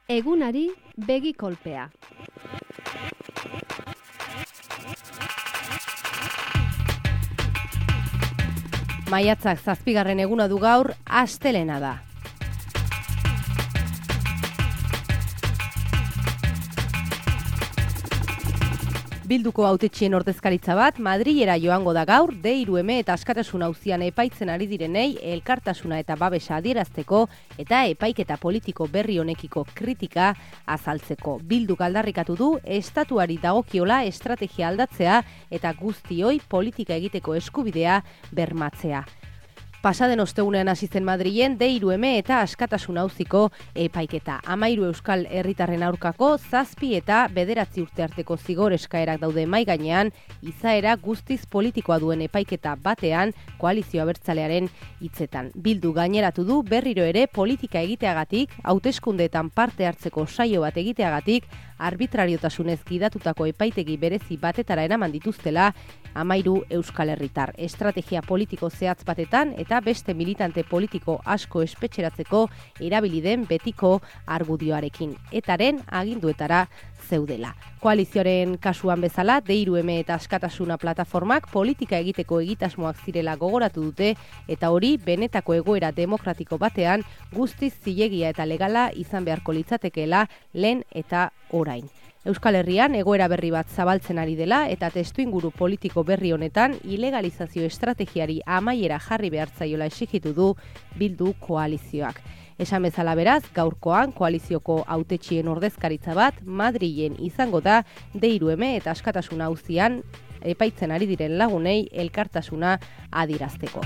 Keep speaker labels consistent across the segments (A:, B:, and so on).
A: Egunari begi kolpea. Maiatzak 7. eguna du gaur, astelena da. Bilduko hautetxien ordezkaritza bat Madrilera joango da gaur, D3M eta askatasun auzian epaitzen ari direnei elkartasuna eta babesa adierazteko eta epaiketa politiko berri honekiko kritika azaltzeko. Bilduk aldarrikatu du estatuari dagokiola estrategia aldatzea eta guztioi politika egiteko eskubidea bermatzea. Pasaden ostegunean hasi zen Madrilen D3M eta askatasun auziko epaiketa. 13 euskal herritarren aurkako 7 eta 9 urte arteko zigor eskaerak daude mahai gainean, izaera guztiz politikoa duen epaiketa batean koalizio abertzalearen hitzetan. Bildu gaineratu du berriro ere politika egiteagatik, hauteskundeetan parte hartzeko saio bat egiteagatik, arbitrariotasunez gidatutako epaitegi berezi batetara eraman dituztela 13 euskal herritar. Estrategia politiko zehatz batetan eta beste militante politiko asko espetxeratzeko erabili den betiko argudioarekin. Etaren aginduetara zeudela. Koalizioaren kasuan bezala, D3M eta askatasuna plataformak politika egiteko egitasmoak zirela gogoratu dute eta hori benetako egoera demokratiko batean guztiz zilegia eta legala izan beharko litzatekeela lehen eta orain. Euskal Herrian egoera berri bat zabaltzen ari dela eta testuinguru politiko berri honetan ilegalizazio estrategiari amaiera jarri behartzaiola exigitu du Bildu koalizioak. Esan bezala beraz, gaurkoan koalizioko hautetxien ordezkaritza bat Madrilen izango da D3M eta askatasuna auzian epaitzen ari diren lagunei elkartasuna adierazteko.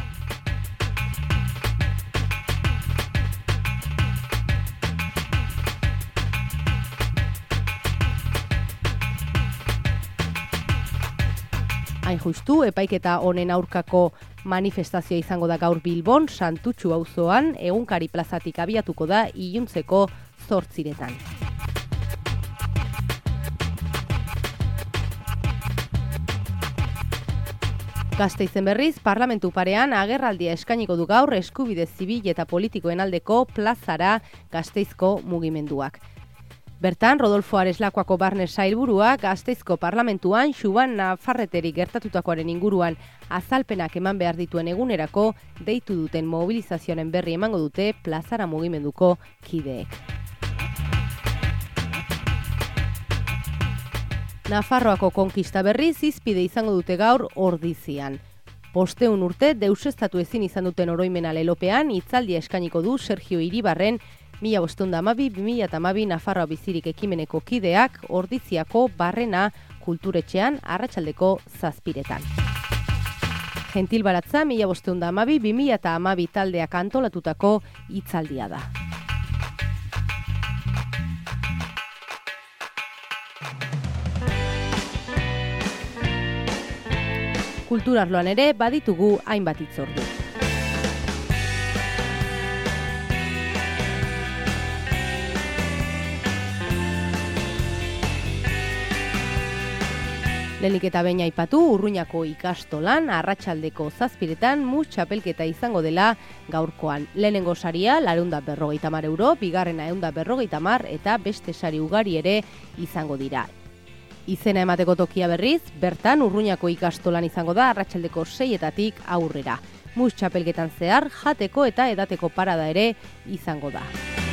A: Hain justu, epaiketa honen aurkako manifestazioa izango da gaur Bilbon, Santutxu auzoan, Egunkari plazatik abiatuko da iluntzeko 8:00. Gasteizen berriz, parlamentu parean agerraldia eskainiko du gaur eskubide zibil eta politikoen aldeko plazara Gasteizko mugimenduak. Bertan, Rodolfo Areslakoako barne sailburuak Gasteizko parlamentuan Xuban Nafarreteri gertatutakoaren inguruan azalpenak eman behar dituen egunerako deitu duten mobilizazioaren berri emango dute plazara mugimenduko kideek. Nafarroako konkista berri zizpide izango dute gaur Ordizian. 500 urte deusestatu ezin izan duten oroimena lelopean hitzaldia eskainiko du Sergio Iribarren 1512-2012 Nafarroa bizirik ekimeneko kideak Ordiziako Barrena kulturetxean arratsaldeko 7:00. Gentil Baratza 1512-2012 taldeak antolatutako hitzaldia da. Kulturarloan ere baditugu hainbat hitzordu. Lehenik eta behin aipatu, Urruñako ikastolan arratsaldeko 7:00 mus txapelketa izango dela gaurkoan. Lehenengo saria 450 euro, bigarrena 150 eta beste sari ugari ere izango dira. Izena emateko tokia berriz, bertan Urruñako ikastolan izango da arratsaldeko 6:00 aurrera. Mus txapelketan zehar jateko eta edateko parada ere izango da.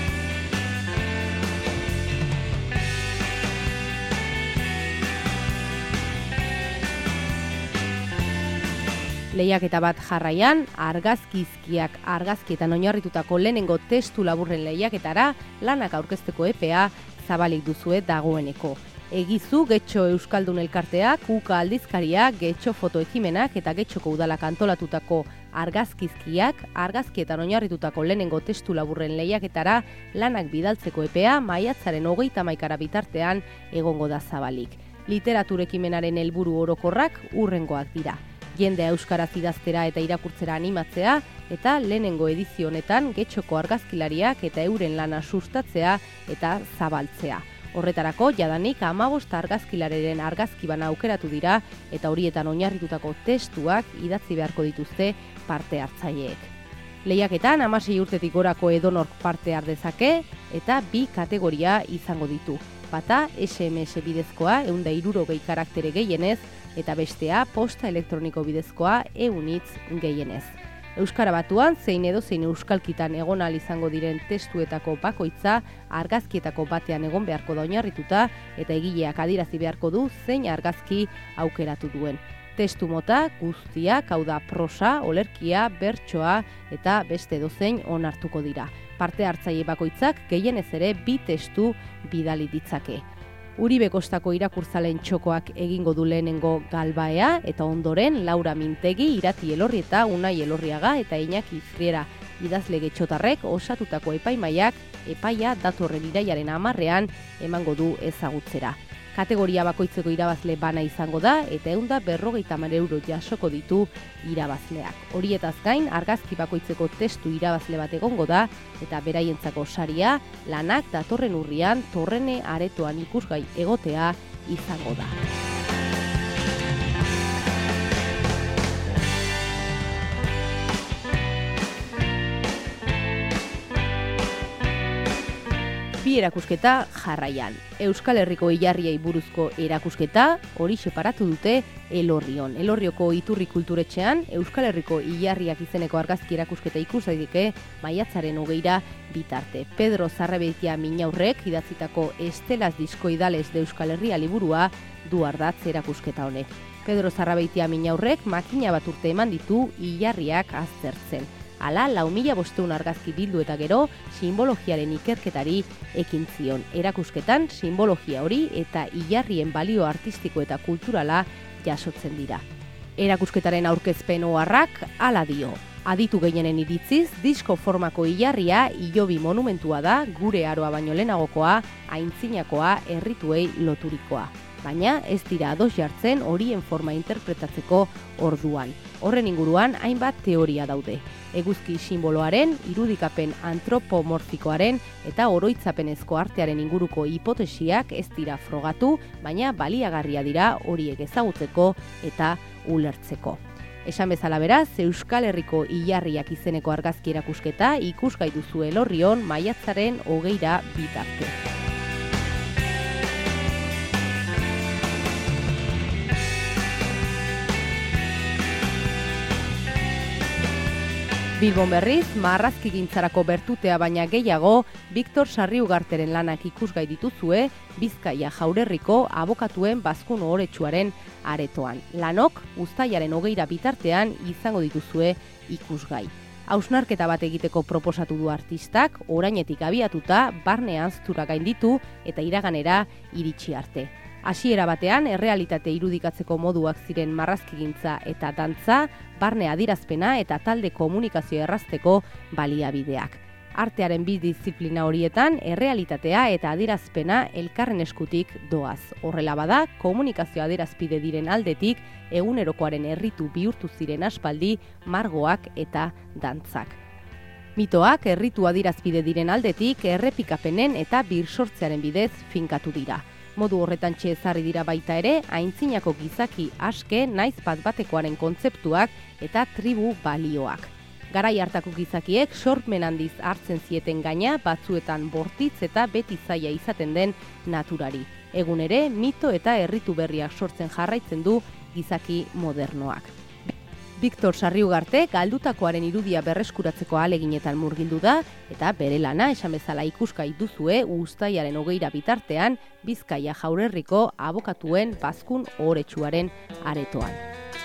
A: Lehiaketa bat jarraian, argazkizkiak argazkietan oinarritutako lehenengo testu laburren lehiaketara lanak aurkezteko epea zabalik duzue dagoeneko. Egizu Getxo Euskaldun elkarteak, Uka aldizkaria, Getxo foto ekimenak eta Getxoko udalak antolatutako argazkizkiak argazkietan oinarritutako lehenengo testu laburren lehiaketara lanak bidaltzeko epea maiatzaren 31 bitartean egongo da zabalik. Literatur ekimenaren helburu orokorrak hurrengoak dira. Jendea euskaraz idaztera eta irakurtzera animatzea eta lehenengo edizio honetan Getxoko argazkilariak eta euren lana sustatzea eta zabaltzea. Horretarako jadanik 15 argazkilariren argazki bana aukeratu dira eta horietan oinarritutako testuak idatzi beharko dituzte parte hartzaileek. Lehiaketan 16 urtetik gorako edonork parte har dezake eta 2 kategoria izango ditu. Bata SMS bidezkoa 160 karaktere gehienez eta bestea posta elektroniko bidezkoa 100 hitz gehienez. Euskara batuan zein edozein euskalkitan egon ahal izango diren testuetako bakoitza argazkietako batean egon beharko da oinarrituta eta egileak adierazi beharko du zein argazki aukeratu duen. Testu mota guztiak, hau da prosa, olerkia, bertsoa eta beste edozein onartuko dira. Parte hartzaile bakoitzak gehienez ere 2 testu bidali ditzake. Uribe Kostako irakurtzalen txokoak egingo du lehenengo galbaea eta ondoren Laura Mintegi, Irati Elorrieta, Unai Elorriaga eta Iñaki Friera idazle getxotarrek osatutako epaimaiak epaia datorren irailaren 10ean emango du ezagutzera. Kategoria bakoitzeko irabazle bana izango da eta 150 euro jasoko ditu irabazleak. Horietaz gain, argazki bakoitzeko testu irabazle bat egongo da eta beraientzako saria lanak datorren urrian Torrene aretoan ikusgai egotea izango da. Bi erakusketa jarraian. Euskal Herriko hilarriei buruzko erakusketa hori separatu dute Elorrion. Elorrioko Iturri Kulturetxean Euskal Herriko hilarriak izeneko argazki erakusketa ikus daiteke maiatzaren 20ra bitarte. Pedro Zarrabeitia Minaurrek idatzitako Estelas diskoidales de Euskal Herria liburua du ardatz erakusketa honek. Pedro Zarrabeitia Minaurrek makina bat urte eman ditu hilarriak aztertzen. Hala, 4.500 argazki bildu eta gero, simbologiaren ikerketari ekin zion. Erakusketan, simbologia hori eta hilarrien balio artistiko eta kulturala jasotzen dira. Erakusketaren aurkezpen oharrak hala dio. Aditu gehienen iritziz, disko formako hilarria hilobi monumentua da, gure aroa baino lehenagokoa, aintzinakoa, errituei loturikoa. Baina ez dira ados jartzen horien forma interpretatzeko orduan. Horren inguruan hainbat teoria daude. Eguzki simboloaren, irudikapen antropomorfikoaren eta oroitzapenezko artearen inguruko hipotesiak ez dira frogatu, baina baliagarria dira horiek ezagutzeko eta ulertzeko. Esan bezala beraz, Euskal Herriko hilarriak izeneko argazki erakusketa ikusgai duzu Elorrion maiatzaren 20ra bitarte. Bilbon berriz, marrazkigintzarako bertutea baina gehiago, Victor Sarriugarteren lanak ikusgai dituzue, Bizkaia Jaurerriko abokatuen bazkun ohoretsuaren aretoan. Lanok, uztailaren 20ra bitartean izango dituzue ikusgai. Hausnarketa bat egiteko proposatu du artistak, orainetik abiatuta, barne ahaztura gainditu eta iraganera iritsi arte. Hasiera batean, errealitate irudikatzeko moduak ziren marrazkigintza eta dantza, barne adirazpena eta talde komunikazio errazteko baliabideak. Artearen 2 diziplina horietan, errealitatea eta adirazpena elkarren eskutik doaz. Horrela bada, komunikazio adirazpide diren aldetik, egunerokoaren erritu bihurtu ziren aspaldi, margoak eta dantzak. Mitoak erritu adirazpide diren aldetik, errepikapenen eta birsortzearen bidez finkatu dira. Modu horretan ezarri dira baita ere, aintzinako gizaki aske naiz bat-batekoaren kontzeptuak eta tribu balioak. Garai hartako gizakiek sormen handiz hartzen zieten gaina, batzuetan bortitz eta beti zaila izaten den naturari. Egun ere, mito eta erritu berriak sortzen jarraitzen du gizaki modernoak. Victor Sarriugarte galdutakoaren irudia berreskuratzeko ahaleginetan murgildu da eta bere lana esan bezala ikusgai duzue uztailaren 20ra bitartean Bizkaia Jaurerriko abokatuen bazkun ohoretsuaren aretoan.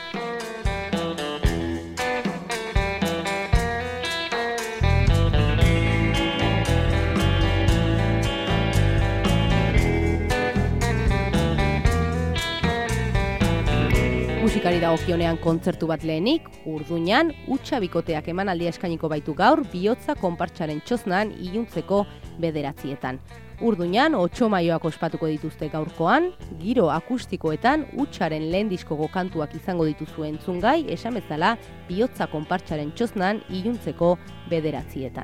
A: Musikari dagokionean kontzertu bat lehenik, Urduñan, Utsa bikoteak emanaldia eskainiko baitu gaur, Bihotza konpartsaren txoznan iluntzeko 9:00. Urduñan, 8 maioak ospatuko dituzte gaurkoan, giro akustikoetan Utsaren lehen diskoko kantuak izango dituzu entzungai, esan bezala Bihotza konpartsaren txoznan iluntzeko 9:00.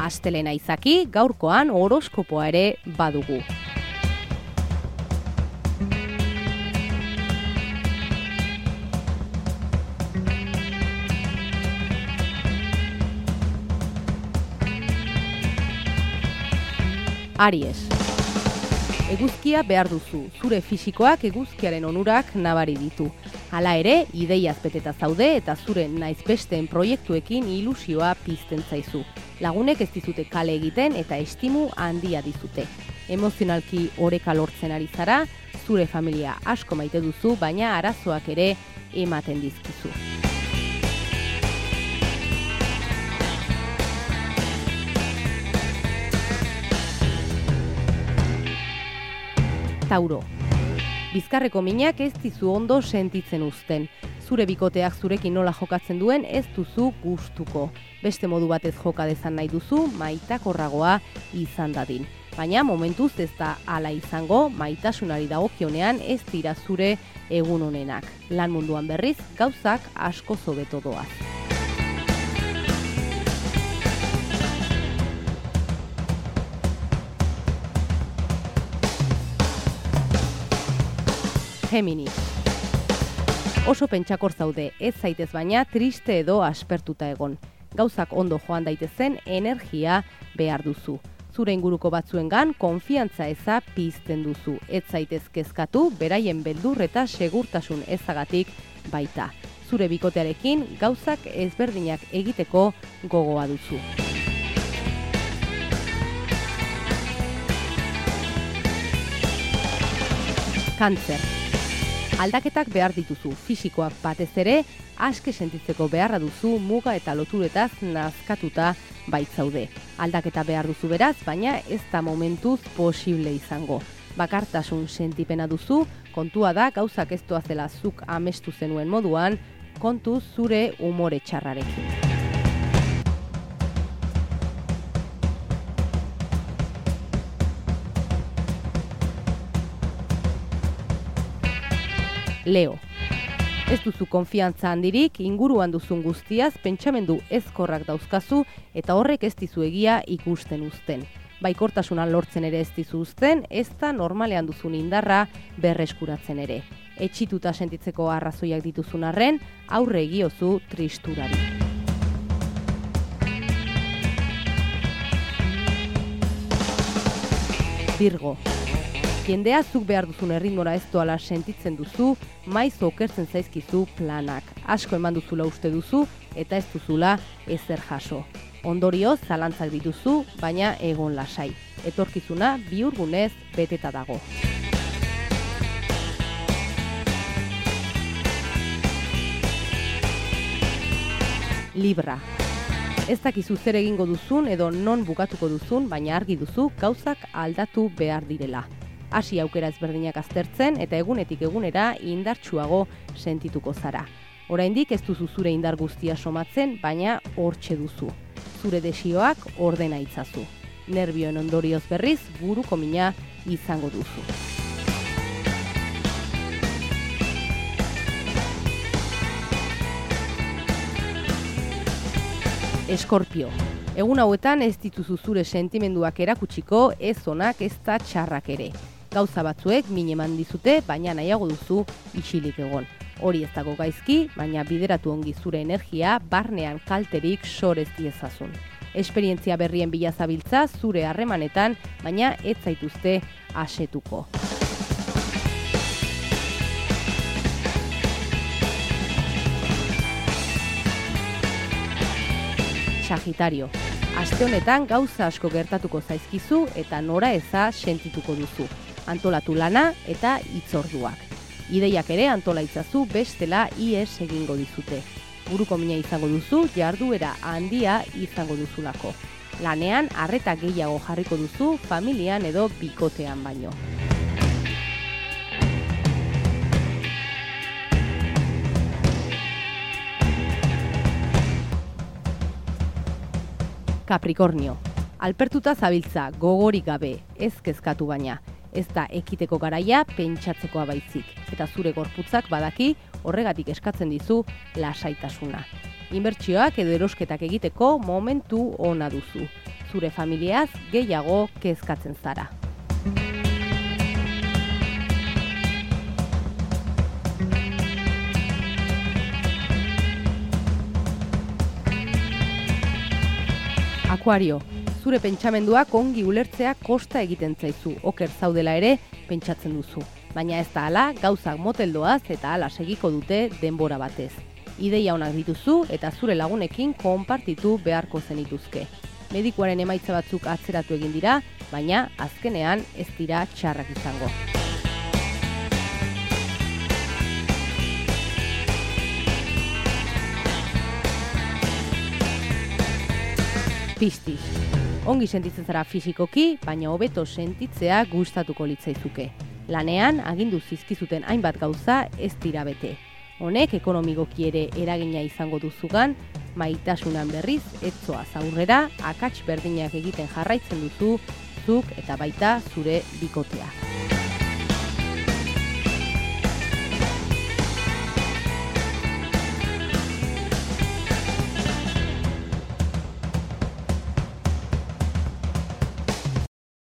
A: Astelena izaki, gaurkoan horoskopoa ere badugu. Aries. Eguzkia behar duzu, zure fisikoak eguzkiaren onurak nabari ditu. Hala ere, ideiaz beteta zaude eta zure naiz besteen proiektuekin ilusioa pizten zaizu. Lagunek ez dizute kale egiten eta estimu handia dizute. Emozionalki oreka lortzen ari zara, zure familia asko maite duzu, baina arazoak ere ematen dizkizu. Tauro. Bizkarreko minak ez dizu ondo sentitzen uzten. Zure bikoteak zurekin nola jokatzen duen ez duzu gustuko. Beste modu batez joka dezan nahi duzu, maitakorragoa izan dadin. Baina momentuz ez da hala izango, maitasunari dagokionean ez dira zure egun honenak. Lan munduan berriz, gauzak asko hobeto doaz. Géminis. Oso pentsakor zaude, ez zaitez baina triste edo aspertuta egon. Gauzak ondo joan daitezen energia behar duzu. Zure inguruko batzuengan konfiantza eza pizten duzu. Ez zaitez kezkatu, beraien beldur eta segurtasun ezagatik baita. Zure bikotearekin gauzak ezberdinak egiteko gogoa duzu. Kantzer. Aldaketak behar dituzu, fisikoak batez ere, aske sentitzeko beharra duzu muga eta loturetaz nazkatuta baitzaude. Aldaketa behar duzu beraz, baina ez da momentuz posible izango. Bakartasun sentipena duzu, kontua da gauzak ez doazela zuk amestu zenuen moduan, kontuz zure umore txarrarekin. Leo. Ez duzu konfiantza handirik, inguruan duzun guztiaz pentsamendu ezkorrak dauzkazu eta horrek ez dizu egia ikusten uzten. Baikortasunan lortzen ere ez dizu uzten, ez da normalean duzun indarra berreskuratzen ere. Etxituta sentitzeko arrazoiak dituzun arren, aurre egiozu tristurari. Virgo. Jendea zuk behar duzun erritmora ez doala sentitzen duzu, maiz okertzen zaizkizu planak. Asko eman duzula uste duzu eta ez duzula ezer jaso. Ondorioz zalantzak dituzu, baina egon lasai. Etorkizuna bihurgunez beteta dago. Libra. Ez dakizu zer egingo duzun edo non bukatuko duzun, baina argi duzu gauzak aldatu behar direla. Hasi aukera ezberdinak aztertzen eta egunetik egunera indartsuago sentituko zara. Oraindik ez duzu zure indar guztia somatzen, baina hortxe duzu. Zure desioak ordena itzazu. Nerbioen ondorioz berriz buruko mina izango duzu. Eskorpio. Egun hauetan ez dituzu zure sentimenduak erakutsiko, ez onak ez da txarrak ere. Gauza batzuek min eman dizute, baina nahiago duzu isilik egon. Hori ez dago gaizki, baina bideratu ongi zure energia barnean kalterik sorez diezazun. Esperientzia berrien bila zabiltza zure harremanetan, baina ez zaituzte asetuko. Sagitario. Aste honetan gauza asko gertatuko zaizkizu eta nora eza sentituko duzu. Antolatu lana eta hitzorduak. Ideiak ere antola itzazu bestela ihes egingo dizute. Buruko mina izango duzu, jarduera handia izango duzulako. Lanean arreta gehiago jarriko duzu, familian edo bikotean baino. Capricornio. Alpertuta zabiltza, gogorik gabe, ez kezkatu baina. Ez da ekiteko garaia pentsatzekoa baizik. Eta zure gorputzak badaki horregatik eskatzen dizu lasaitasuna. Inbertsioak edo erosketak egiteko momentu ona duzu. zure familiaz gehiago kezkatzen zara. Akuario, zure pentsamenduak ongi ulertzea kosta egiten zaizu, oker zaudela ere pentsatzen duzu. Baina ez da hala, gauzak moteldoaz eta hala segiko dute denbora batez. Ideia onak dituzu eta zure lagunekin konpartitu beharko zenituzke. Medikuaren emaitza batzuk atzeratu egin dira, baina azkenean ez dira txarrak izango. Piztiz. Ongi sentitzen zara fisikoki, baina hobeto sentitzea gustatuko litzaizuke. Lanean, agindu zizkizuten hainbat gauza ez dira bete. Honek ekonomikoki ere eragina izango duzugan, maitasunan berriz, etzoaz aurrera, akats berdinak egiten jarraitzen duzu, zuk eta baita zure bikotea.